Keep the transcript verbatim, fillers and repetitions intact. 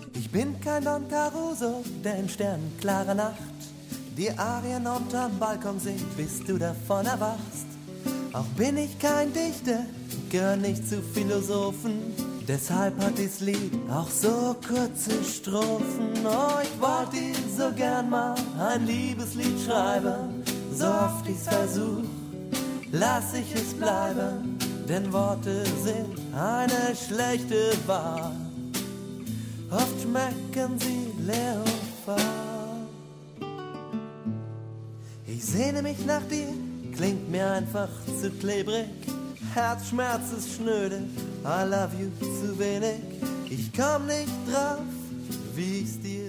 Ich bin kein Don Caruso, der in sternenklarer Nacht die Arien unterm Balkon singt, bis du davon erwachst. Auch bin ich kein Dichter, gehör nicht zu Philosophen, deshalb hat dies Lied auch so kurze Strophen. Oh, ich wollte ihm so gern mal ein Liebeslied schreiben, so oft ich's versuch, lass ich es bleiben, denn Worte sind eine schlechte Wahl. Oft schmecken sie leer und fahl. Ich sehne mich nach dir, klingt mir einfach zu klebrig. Herzschmerz ist schnöde, I love you zu wenig. Ich komm nicht drauf, wie ich's dir